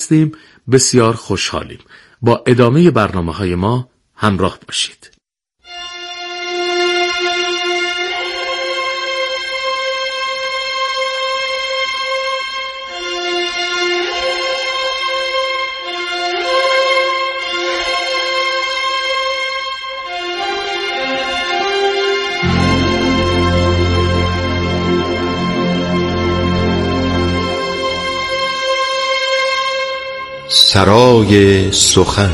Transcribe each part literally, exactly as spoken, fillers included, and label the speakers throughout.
Speaker 1: هستیم، بسیار خوشحالیم. با ادامه برنامه‌های ما همراه باشید.
Speaker 2: سرای سخن.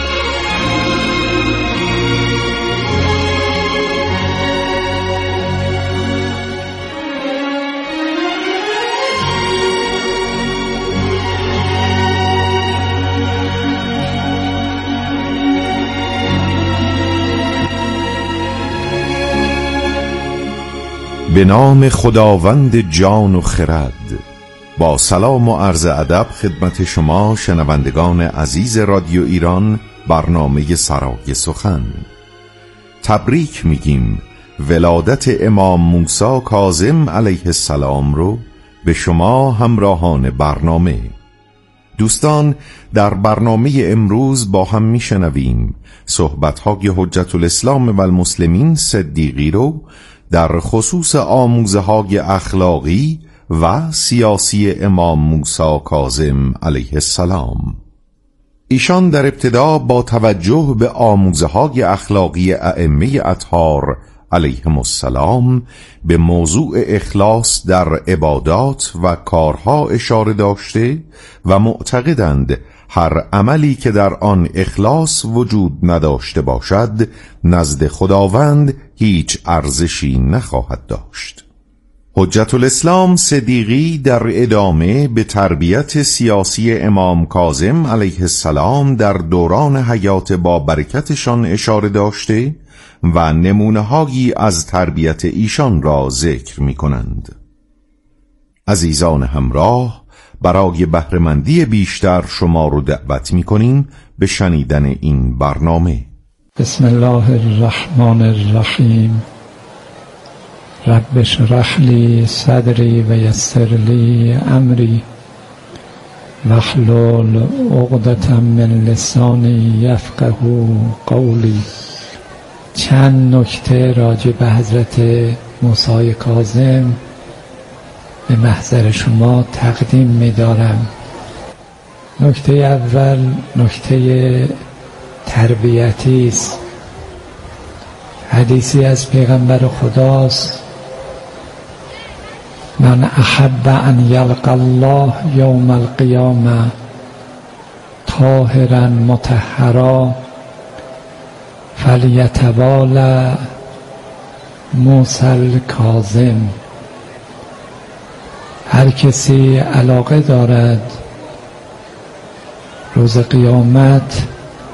Speaker 2: به نام خداوند جان و خرد. با سلام و عرض ادب خدمت شما شنوندگان عزیز رادیو ایران، برنامه سرای سخن. تبریک میگیم ولادت امام موسی کاظم علیه السلام رو به شما همراهان برنامه. دوستان، در برنامه امروز با هم میشنویم صحبت‌های حجت الاسلام و المسلمین صدیقی رو در خصوص آموزه‌های اخلاقی و سیاسی امام موسی کاظم علیه السلام. ایشان در ابتدا با توجه به آموزه‌های اخلاقی ائمه اطهار علیهم السلام به موضوع اخلاص در عبادات و کارها اشاره داشته و معتقدند هر عملی که در آن اخلاص وجود نداشته باشد نزد خداوند هیچ ارزشی نخواهد داشت. حجت الاسلام صدیقی در ادامه به تربیت سیاسی امام کاظم علیه السلام در دوران حیات با برکتشان اشاره داشته و نمونه‌هایی از تربیت ایشان را ذکر می کنند. عزیزان همراه، برای بهره‌مندی بیشتر شما رو دعوت می کنیم به شنیدن این برنامه.
Speaker 3: بسم الله الرحمن الرحیم. رب اشرح لی صدری و یسر لی امری واحلل عقدة من لسانی یفقهوا قولی. چند نکته راجع به حضرت موسی کاظم به محضر شما تقدیم می دارم. نکته اول نکته تربیتی است. حدیثی از پیغمبر خداست: من احب ان یلقى الله یوم القیامه طاهرا مطهرا فلیتوالى موسی الکاظم. هر کسی علاقه دارد روز قیامت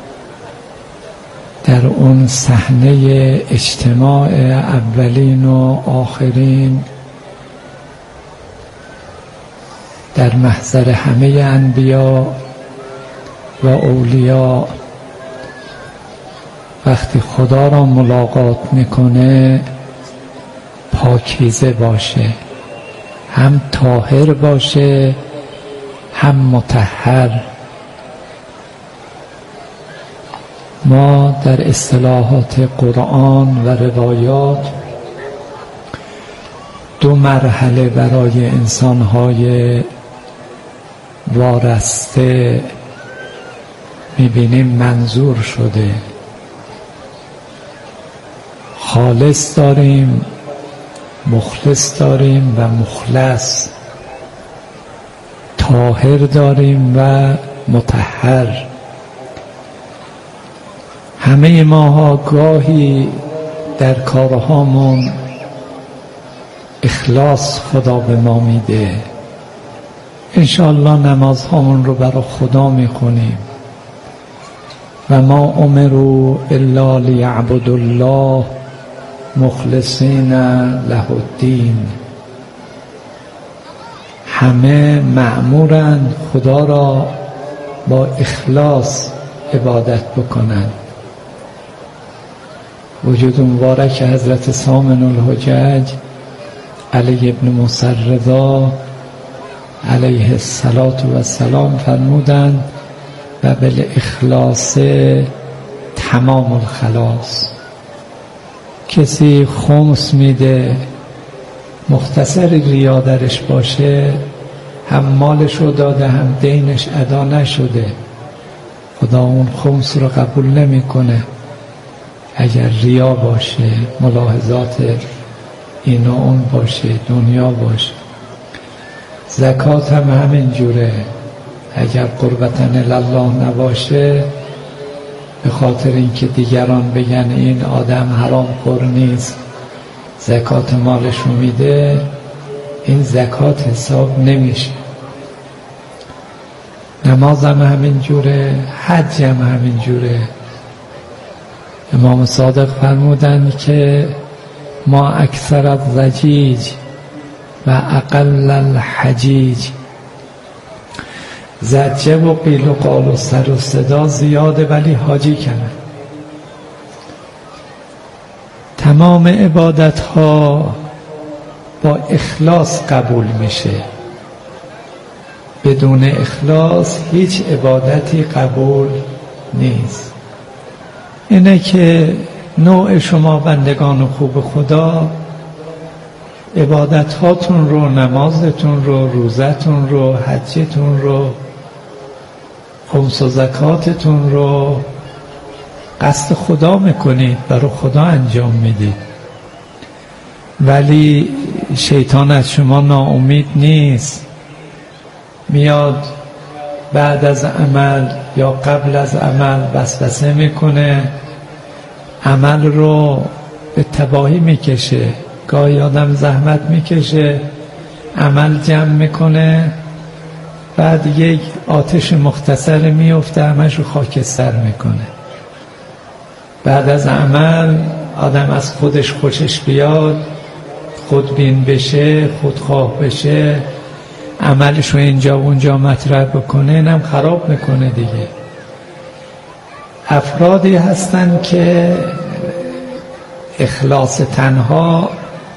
Speaker 3: در اون صحنه اجتماع اولین و آخرین در محضر همه انبیا و اولیاء وقتی خدا را ملاقات میکنه پاکیزه باشه، هم طاهر باشه هم مطهر. ما در اصطلاحات قرآن و روایات دو مرحله برای انسان‌های وارسته می‌بینیم منظور شده. خالص داریم، مخلص داریم و مخلص، طاهر داریم و مطهر. همه ماها گاهی در کارهامون اخلاص خدا به ما میده. انشاءالله نمازهامون رو برای خدا میخونیم و ما امروا الا لیعبدوا الله مخلصین له الدین. همه مأمورند خدا را با اخلاص عبادت بکنند. وجود مبارک حضرت سامن الحجج علی ابن موسی رضا علیه السلام فرمودند و بالاخلاص تمام الخلاص. کسی خمس میده مختصر ریا درش باشه، هم مالش رو داده هم دینش ادا نشده، خدا اون خمس رو قبول نمیکنه. اگر ریا باشه، ملاحظات این و اون باشه، دنیا باشه. زکات هم همین جوره، اگر قربتن الله نباشه، به خاطر اینکه دیگران بگن این آدم حرام خور نیست زکات مالش رو میده، این زکات حساب نمیشه. نماز هم همین جوره، حج هم همین جوره. امام صادق فرمودن که ما اکثر الضجیج و اقل الحجیج. زجه و قیل و قال و سر و صدا زیاده ولی حاجی کمه. تمام عبادت ها با اخلاص قبول میشه، بدون اخلاص هیچ عبادتی قبول نیست. اینه که نوع شما بندگان خوب خدا عبادت هاتون رو، نمازتون رو، روزتون رو، حجتون رو، خمس و زکاتتون رو قصد خدا میکنید، برای خدا انجام میدید. ولی شیطان از شما ناامید نیست، میاد بعد از عمل یا قبل از عمل وسوسه میکنه، عمل رو به تباهی میکشه. گاهی آدم زحمت میکشه، عمل جمع میکنه، بعد یک آتش مختصر میفته، همش رو خاکستر میکنه. بعد از عمل آدم از خودش خوشش بیاد، خودبین بشه، خودخواه بشه، عملش رو اینجا و اونجا مطرح بکنه، اینم خراب میکنه دیگه. افرادی هستن که اخلاص تنها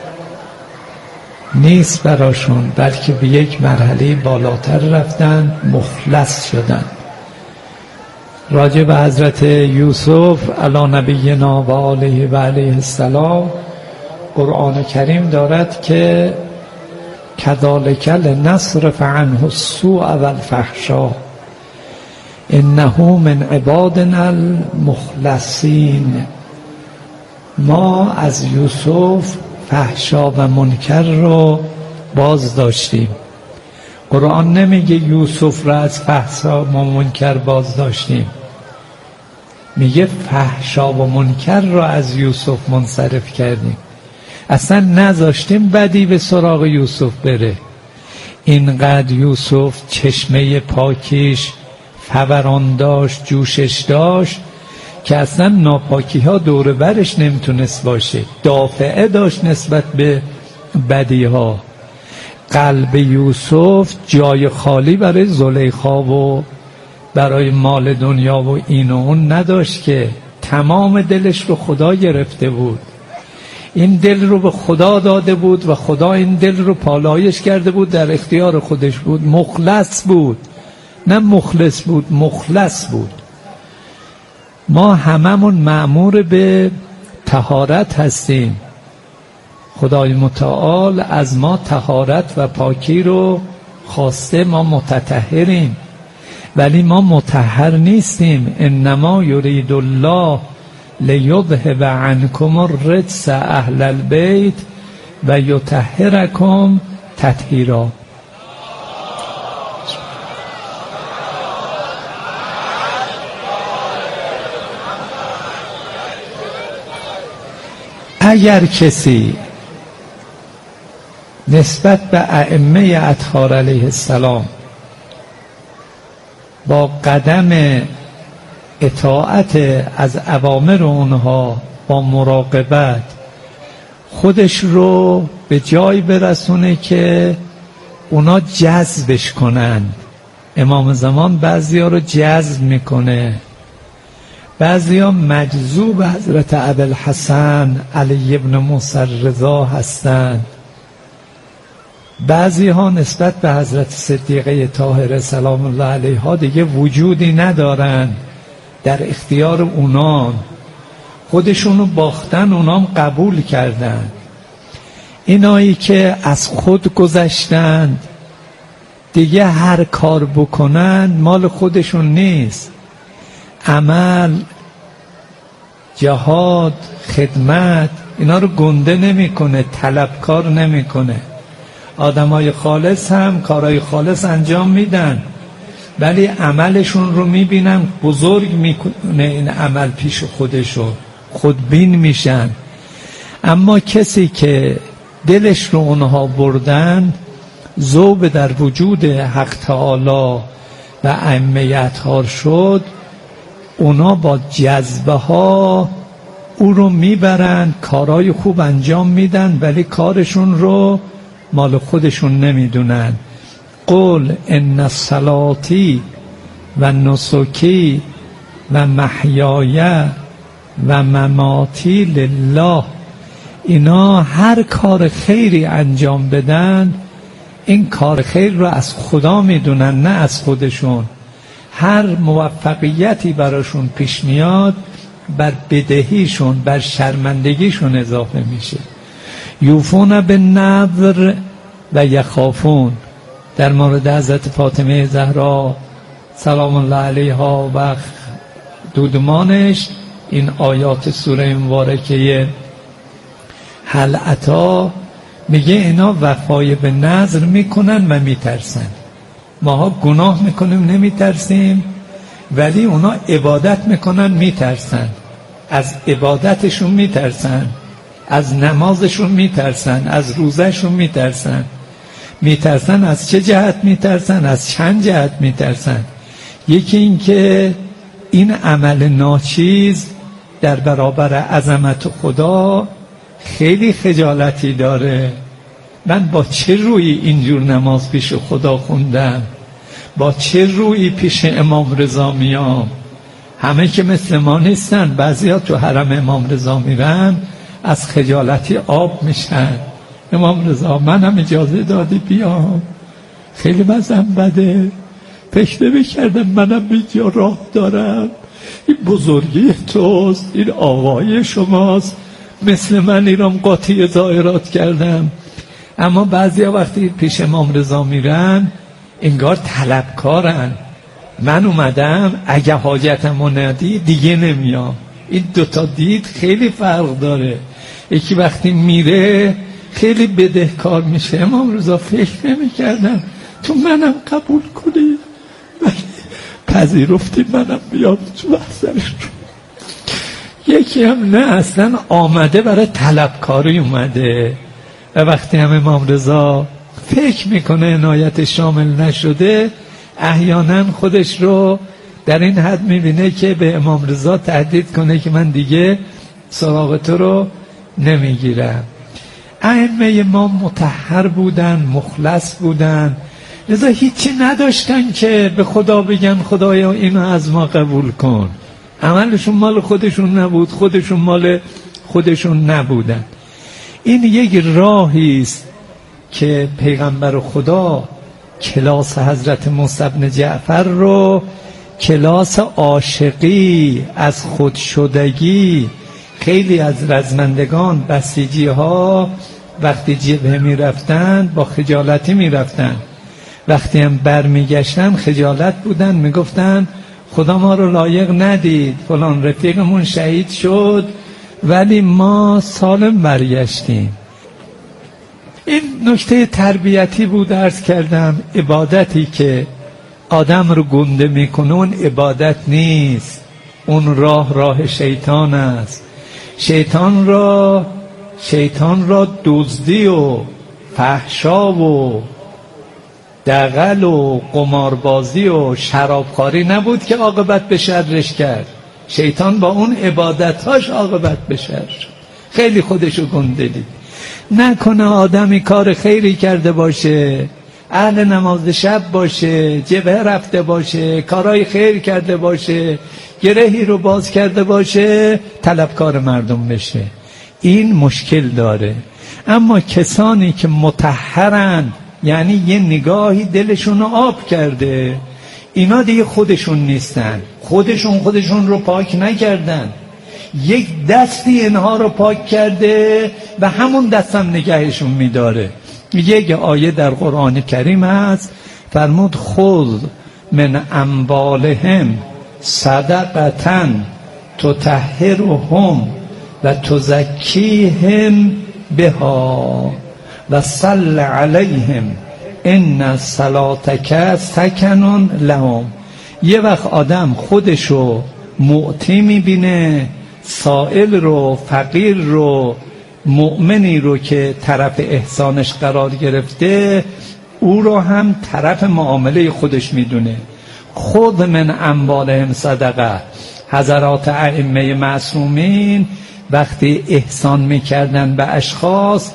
Speaker 3: نیست براشون، بلکه به یک مرحله بالاتر رفتن، مخلص شدن. راجع به حضرت یوسف علی نبینا و آله و علیه السلام قرآن کریم دارد که کذالک لنصرف عنه السوء و الفحشاء انه من عبادنا المخلصین. ما از یوسف فحشا و منکر رو باز داشتیم. قرآن نمیگه یوسف را از فحشا و منکر باز داشتیم، میگه فحشا و منکر را از یوسف منصرف کردیم، اصلا نذاشتیم بدی به سراغ یوسف بره. اینقدر یوسف چشمه پاکیش فوران داشت، جوشش داشت که اصلا ناپاکی ها دور برش نمیتونست باشه، دافعه داشت نسبت به بدی ها. قلب یوسف جای خالی برای زلیخا و برای مال دنیا و این و اون نداشت، که تمام دلش رو خدا گرفته بود. این دل رو به خدا داده بود و خدا این دل رو پالایش کرده بود، در اختیار خودش بود. مخلص بود، نه مخلص بود، مخلص بود. ما هممون مأمور به طهارت هستیم. خدای متعال از ما طهارت و پاکی رو خواسته، ما متطهریم، ولی ما مطهر نیستیم. انما یرید الله لیذهب عنکم الرجس اهل البیت و یطهرکم تطهیرا. اگر کسی نسبت به ائمه اطهار علیه السلام با قدم اطاعت از اوامر اونها، با مراقبت خودش رو به جای برسونه که اونا جذبش کنن. امام زمان بعضی ها رو جذب میکنه، بعضی ها مجذوب حضرت ابوالحسن علی ابن موسی رضا هستند، بعضی ها نسبت به حضرت صدیقه طاهره سلام الله علیها دیگه وجودی ندارن، در اختیار اونان، خودشونو باختن، اونام قبول کردن. اینایی که از خود گذشتند دیگه هر کار بکنن مال خودشون نیست. عمل، جهاد، خدمت، اینا رو گنده نمیکنه، طلبکار نمیکنه. آدمای خالص هم کارهای خالص انجام میدن، ولی عملشون رو میبینن بزرگ میکنه این عمل پیش خودشو، خودبین میشن. اما کسی که دلش رو اونها بردن، ذوب در وجود حق تعالی و ائمه اطهار شد، اونا با جذبه ها او رو میبرن، کارهای خوب انجام میدن، ولی کارشون رو مال خودشون نمیدونن. قل ان صلاتی و نسکی و محیای و مماتی لله، اینا هر کار خیری انجام بدن این کار خیر رو از خدا میدونن، نه از خودشون. هر موفقیتی براشون پیش میاد بر بدهیشون، بر شرمندگیشون اضافه میشه. یوفون بالنذر و یخافون، در مورد حضرت فاطمه زهرا سلام الله علیها و دودمانش این آیات سوره مبارکه هل اتی میگه اینا وفای به نذر میکنن و میترسن. ماها گناه میکنیم نمیترسیم، ولی اونا عبادت میکنن میترسن. از عبادتشون میترسن، از نمازشون میترسن، از روزهشون میترسن. میترسن از چه جهت میترسن؟ از چند جهت میترسن. یکی این که این عمل ناچیز در برابر عظمت خدا خیلی خجالتی داره. من با چه روی اینجور نماز پیش خدا خوندم؟ با چه روی پیش امام رضا میام؟ همه که مثل ما نیستن، بعضی ها تو حرم امام رضا میرن از خجالتی آب میشن. امام رضا منم اجازه دادی بیام؟ خیلی مزم بده، فکر نمی‌کردم منم اینجا راه دارم. این بزرگی توست، این آقای شماست، مثل من ایران قاطی ظاهرات کردم. اما بعضی ها وقتی پیش امام رضا میرن انگار طلبکارن. من اومدم اگه حاجتمو ندی دیگه نمیام. این دوتا دید خیلی فرق داره. یکی وقتی میره خیلی بدهکار میشه. امام رضا فکر نمی‌کردم تو منم قبول کنی، پذیرفتی منم بیام تو محضرش. یکی هم نه، اصلا آمده برای طلبکاری اومده. و وقتی هم امام رضا فکر میکنه عنایت شامل نشده، احیانا خودش رو در این حد میبینه که به امام رضا تهدید کنه که من دیگه سراغ تو رو نمیگیرم. ائمه ما مطهر بودن، مخلص بودن، لذا هیچی نداشتن که به خدا بگن خدایا اینو از ما قبول کن. عملشون مال خودشون نبود، خودشون مال خودشون نبودن. این یک راهی است که پیغمبر خدا کلاس حضرت موسی بن جعفر رو، کلاس عاشقی از خود شدگی. خیلی از رزمندگان بسیجی ها وقتی جبهه می رفتن با خجالتی می رفتن، وقتی هم بر می گشتن خجالت بودن، می گفتن خدا ما رو لایق ندید، فلان رفیقمون شهید شد ولی ما سالم برگشتیم. این نکته تربیتی بود. عرض کردم عبادتی که آدم رو گنده میکنه اون عبادت نیست، اون راه راه شیطان است. شیطان را شیطان را دزدی و فحشا و دغل و قماربازی و شرابخواری نبود که عاقبت به شرش کرد. شیطان با اون عبادتاش عاقبت به شر شد. خیلی خودشو گنده دید. نکنه آدمی کار خیری کرده باشه، اهل نماز شب باشه، جبهه رفته باشه، کارهای خیر کرده باشه، گرهی رو باز کرده باشه، طلبکار مردم بشه. این مشکل داره. اما کسانی که مطهرند، یعنی یه نگاهی دلشون رو آب کرده. اینا دیگه خودشون نیستن، خودشون خودشون رو پاک نکردن، یک دستی اینها رو پاک کرده و همون دستم نگهشون میداره. یک آیه در قرآن کریم هست فرمود خذ من اموالهم صدقة تطهرهم و تزکیهم بها و صل علیهم ان صلاتک سکن لهم. یه وقت آدم خودشو معطی میبینه، سائل رو، فقیر رو، مؤمنی رو که طرف احسانش قرار گرفته او رو هم طرف معامله خودش میدونه. خود من اموالهم صدقه. حضرات ائمه معصومین وقتی احسان میکردن به اشخاص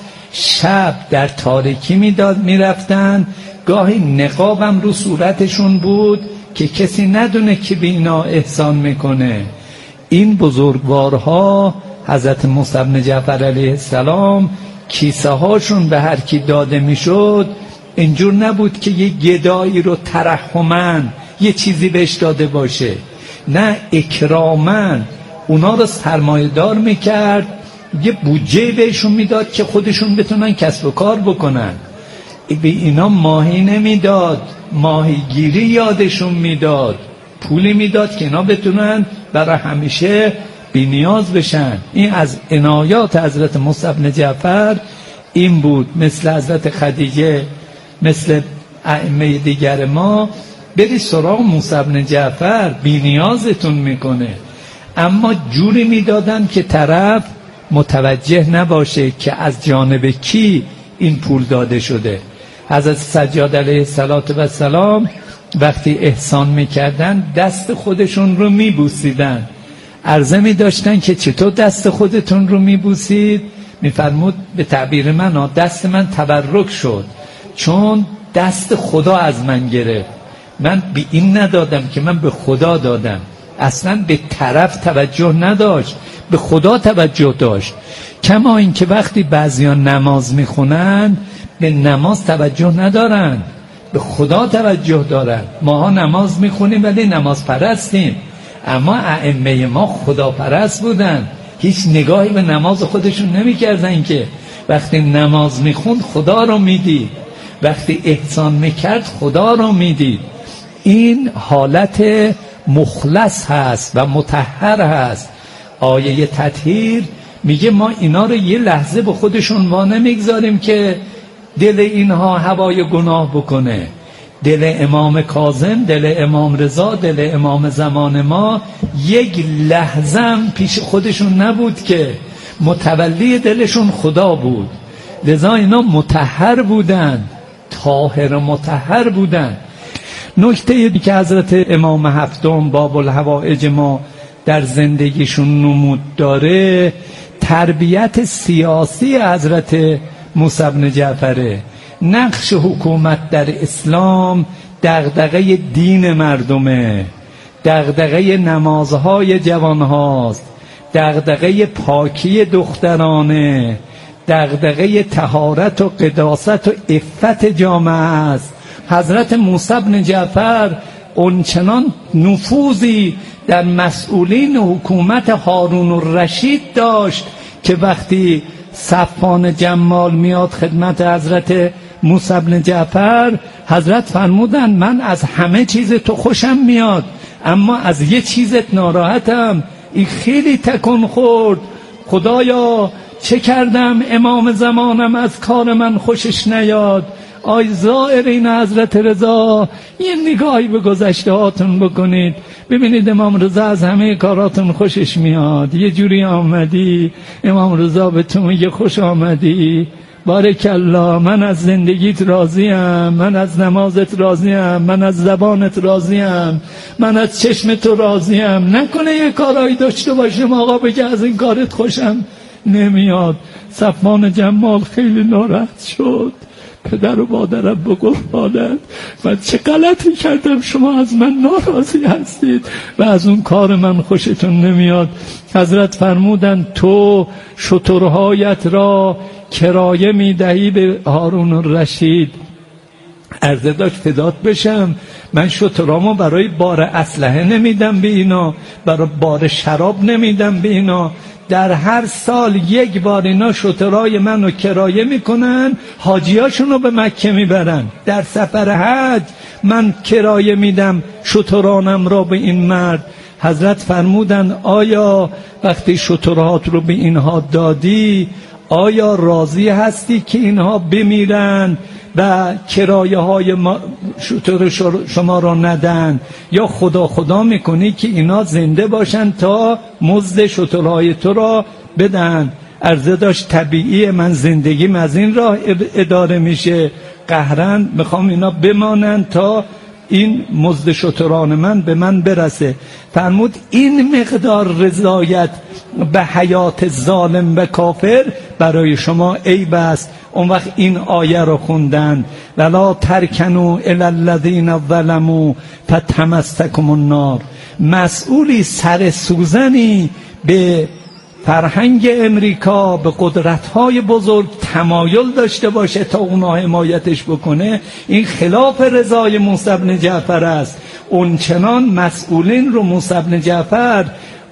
Speaker 3: شب در تاریکی میداد میرفتن، گاهی نقابم رو صورتشون بود که کسی ندونه که به اینا احسان میکنه. این بزرگوارها حضرت موسی بن جعفر علیه السلام کیسه هاشون به هر کی داده میشد اینجور نبود که یه گدایی رو ترحمن یه چیزی بهش داده باشه، نه اکرامن اونا رو سرمایه دار میکرد، یه بودجه بهشون میداد که خودشون بتونن کسب و کار بکنن. به اینا ماهی نمیداد، ماهیگیری یادشون میداد، پولی میداد که اینا بتونن برای همیشه بی نیاز بشن. این از عنایات حضرت موسی بن جعفر این بود. مثل حضرت خدیجه، مثل ائمه دیگر ما، بری سراغ موسی بن جعفر بی نیازتون میکنه، اما جوری میدادن که طرف متوجه نباشه که از جانب کی این پول داده شده. حضرت سجاد علیه السلام وقتی احسان میکردن دست خودشون رو میبوسیدن. عرضه میداشتن که چطور دست خودتون رو میبوسید؟ میفرمود به تعبیر من دست من تبرک شد چون دست خدا از من گرفت. من به این ندادم که من به خدا دادم، اصلا به طرف توجه نداشت، به خدا توجه داشت. کما این که وقتی بعضیان نماز میخونن به نماز توجه ندارن، به خدا توجه دارن. ماها نماز میخونیم ولی نماز پرستیم، اما ائمه ما خدا پرست بودن، هیچ نگاهی به نماز خودشون نمیکردن که وقتی نماز میخوند خدا رو میدید، وقتی احسان میکرد خدا رو میدید. این حالت مخلص هست و مطهر هست. آیه تطهیر میگه ما اینا رو یه لحظه به خودشون وا نمیگذاریم که دل اینها هوای گناه بکنه. دل امام کاظم، دل امام رضا، دل امام زمان ما یک لحظه پیش خودشون نبود که متولی دلشون خدا بود. لذا اینا مطهر بودن، طاهر و مطهر بودن. نکته که حضرت امام هفتم باب الحوائج ما در زندگیشون نمود داره تربیت سیاسی حضرت موسی بن جعفره. نقش حکومت در اسلام دغدغه دین مردمه، دغدغه نمازهای جوانهاست، دغدغه پاکی دخترانه، دغدغه طهارت و قداست و عفت جامعه است. حضرت موسی بن جعفر اونچنان نفوذی در مسئولین حکومت هارون الرشید داشت که وقتی صفوان جمال میاد خدمت حضرت موسی بن جعفر، حضرت فرمودن من از همه چیز تو خوشم میاد اما از یه چیزت ناراحتم. این خیلی تکون خورد، خدایا چه کردم امام زمانم از کار من خوشش نیاد. آی زائرین حضرت رضا یه نگاهی به گذشته هاتون بکنید، ببینید امام رضا از همه کاراتون خوشش میاد. یه جوری آمدی امام رضا به تو میگه خوش آمدی، بارک الله، من از زندگیت راضیم، من از نمازت راضیم، من از زبانت راضیم، من از چشم تو راضیم. نکنه یه کارایی داشته باشم آقا بگه از این کارت خوشم نمیاد. صفوان جمال خیلی ناراحت شد، پدر و مادرم بگفتانند من چه غلطی کردم شما از من ناراضی هستید و از اون کار من خوشتون نمیاد. حضرت فرمودند تو شترهایت را کرایه میدهی به هارون الرشید، عرضه داشت فدات بشم، من شترامو برای بار اسلحه نمیدم به اینا، برای بار شراب نمیدم به اینا. در هر سال یک بار اینا شترای منو کرایه میکنن، حاجیاشونو به مکه میبرن. در سفر حج من کرایه میدم شترانم را به این مرد. حضرت فرمودن آیا وقتی شترهات رو به اینها دادی آیا راضی هستی که اینها بمیرن و کرایه های شتر شما را ندن، یا خدا خدا میکنی که اینا زنده باشن تا مزد شترهای تو را بدن؟ عرضه داشت طبیعی، من زندگیم از این راه اداره میشه، قهرن میخوام اینا بمانن تا این مزد شتران من به من برسه. فرمود این مقدار رضایت به حیات ظالم و کافر برای شما عیب است. اون وقت این آیه رو خوندن ولا ترکنوا الی الذین ظلموا فتمسکم النار. مسئولی سر سوزنی به فرهنگ امریکا، به قدرت‌های بزرگ تمایل داشته باشه تا اونا حمایتش بکنه، این خلاف رضای موسی بن جعفر است. اون چنان مسئولین رو موسی بن جعفر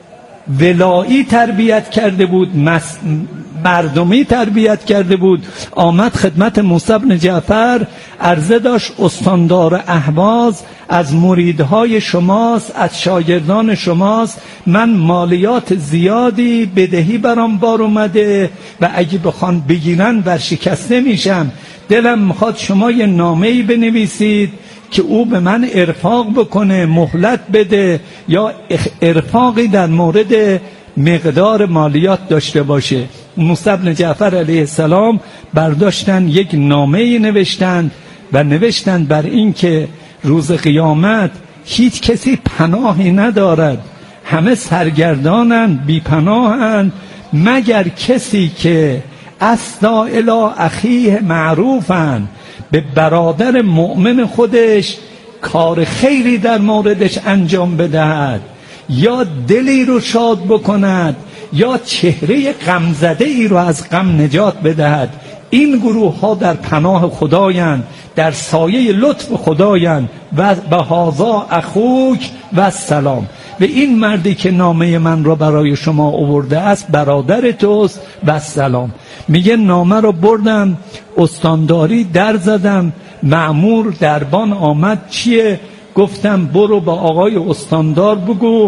Speaker 3: ولایی تربیت کرده بود، مس... مردمی تربیت کرده بود. آمد خدمت موسی بن جعفر عرضه داشت استاندار اهواز از مریدهای شماست، از شاگردان شماست، من مالیات زیادی بدهی برام بار اومده و اگه بخوان بگیرن ورشکسته میشم. دلم میخواد شما یه نامه‌ای بنویسید که او به من ارفاق بکنه، مهلت بده، یا ارفاقی در مورد مقدار مالیات داشته باشه. موسی بن جعفر علیه السلام برداشتن یک نامه‌ای نوشتن و نوشتن بر این که روز قیامت هیچ کسی پناهی ندارد، همه سرگردانن، بی پناهن، مگر کسی که اسدا الی اخیه معروفن، به برادر مؤمن خودش کار خیری در موردش انجام بدهد، یا دلی رو شاد بکند، یا چهره غمزده ای رو از غم نجات بدهد. این گروه ها در پناه خدایند، در سایه لطف خدایند. و بهذا اخوک و سلام. و این مردی که نامه من را برای شما آورده است برادر توست و سلام. میگه نامه رو بردم استانداری در زدم، مأمور دربان آمد چیه؟ گفتم برو با آقای استاندار بگو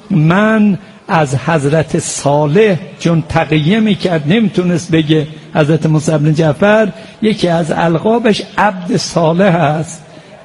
Speaker 3: من از حضرت صالح، چون تقیه میکرد نمیتونست بگه حضرت موسی بن جعفر، یکی از القابش عبد صالح است،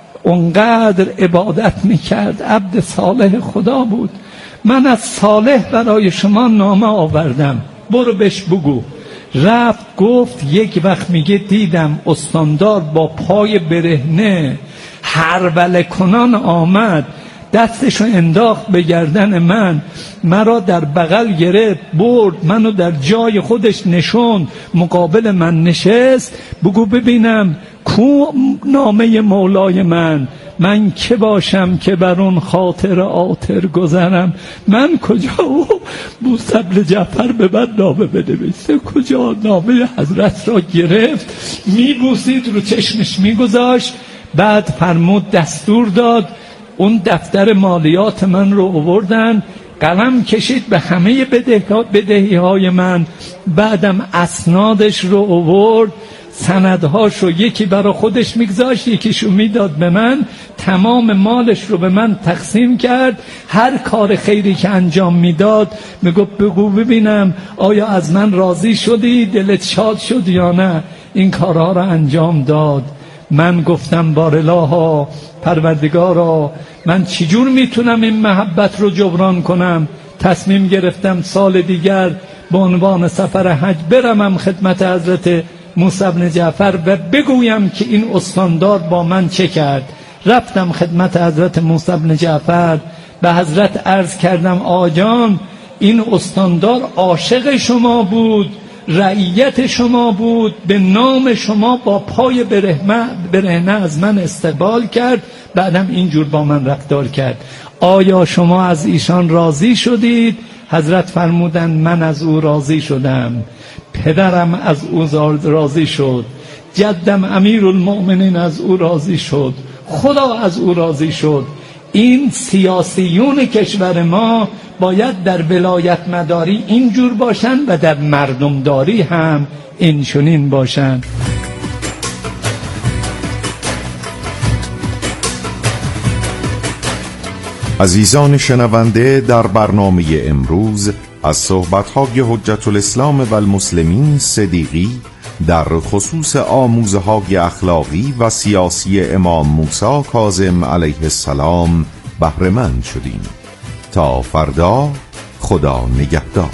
Speaker 3: اونقدر عبادت میکرد، عبد صالح خدا بود. من از صالح برای شما نامه آوردم، برو بهش بگو. رفت گفت یک وقت میگه دیدم استاندار با پای برهنه هربله کنان آمد، دستشو انداخت به گردن من، مرا در بغل گرفت برد، منو در جای خودش نشوند، مقابل من نشست. بگو ببینم کو نامه مولای من، من که باشم که بر اون خاطر آتر گذرم؟ من کجا او موسی بن جعفر به من نامه بنویسه؟ کجا؟ نامه حضرت را گرفت، میبوسید، رو چشمش میگذاشت. بعد فرمود دستور داد اون دفتر مالیات من رو آوردن، قلم کشید به همه بدهی های من، بعدم اسنادش رو آورد، سندهاشو یکی برای خودش میگذاشت، یکیشو میداد به من، تمام مالش رو به من تقسیم کرد. هر کار خیری که انجام میداد میگفت بگو ببینم آیا از من راضی شدی، دلت شاد شد یا نه؟ این کارها رو انجام داد. من گفتم بارالها، پروردگارا، من چجور میتونم این محبت رو جبران کنم؟ تصمیم گرفتم سال دیگر به عنوان سفر حج برمم خدمت حضرت موسی بن جعفر و بگویم که این استاندار با من چه کرد. رفتم خدمت حضرت موسی بن جعفر، به حضرت عرض کردم آجان این استاندار عاشق شما بود، رعیت شما بود، به نام شما با پای برهنه از من استقبال کرد، بعدم اینجور با من رفتار کرد. آیا شما از ایشان راضی شدید؟ حضرت فرمودند من از او راضی شدم، پدرم از او راضی شد، جدم امیرالمؤمنین از او راضی شد، خدا از او راضی شد. این سیاسیون کشور ما باید در ولایت مداری اینجور باشن و در مردمداری هم اینچنین باشن.
Speaker 2: عزیزان شنونده، در برنامه امروز از صحبت‌های حجت الاسلام و المسلمین صدیقی در خصوص آموزه‌های اخلاقی و سیاسی امام موسی کاظم علیه السلام بهره مند شدیم. تا فردا، خدا نگهدار.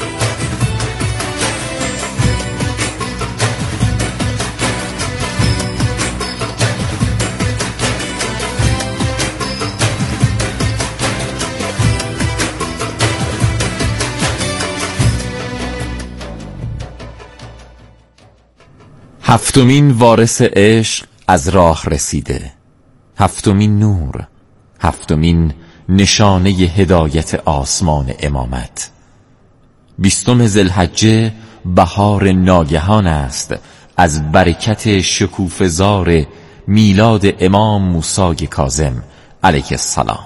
Speaker 4: هفتمین وارث عشق از راه رسیده، هفتمین نور، هفتمین نشانه هدایت آسمان امامت. بیستم ذوالحجه بهار ناگهان است از برکت شکوفه‌زار میلاد امام موسی کاظم علیه السلام.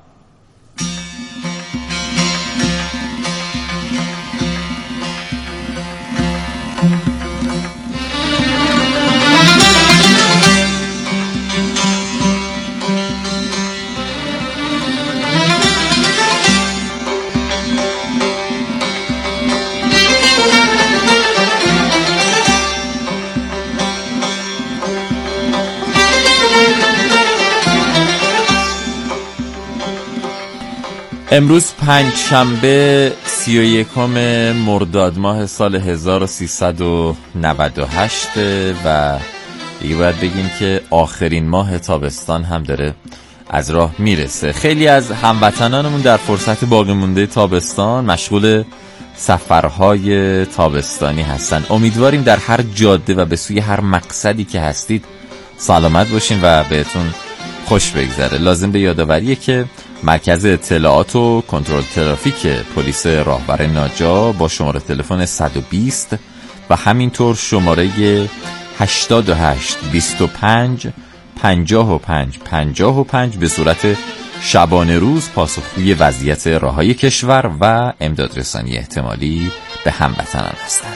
Speaker 4: امروز پنج شنبه سی و یکم مرداد ماه سال هزار و سیصد و نود و هشت و دیگه باید بگیم که آخرین ماه تابستان هم داره از راه میرسه. خیلی از هموطنانمون در فرصت باقی مونده تابستان مشغول سفرهای تابستانی هستن. امیدواریم در هر جاده و به سوی هر مقصدی که هستید سلامت باشین و بهتون خوش بگذره. لازم به یادآوریه که مرکز اطلاعات و کنترل ترافیک پلیس راهور ناجا با شماره تلفن صد و بیست و همینطور شماره هشتاد و هشت بیست و پنج پنجاه و پنج پنجاه و پنج به صورت شبانه روز پاسخگوی وضعیت راههای کشور و امدادرسانی احتمالی به هموطنان هستند.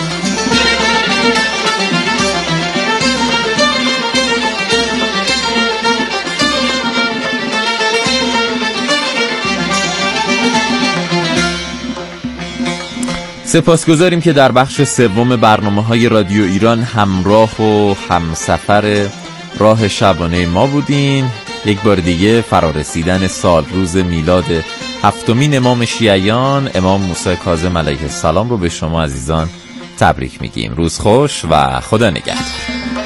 Speaker 4: سپاسگزاریم که در بخش سوم برنامه‌های رادیو ایران همراه و همسفر راه شبانه ما بودین. یک بار دیگه فرارسیدن سال روز میلاد هفتمین امام شیعیان امام موسی کاظم علیه السلام رو به شما عزیزان تبریک میگیم. روز خوش و خدا نگهدار.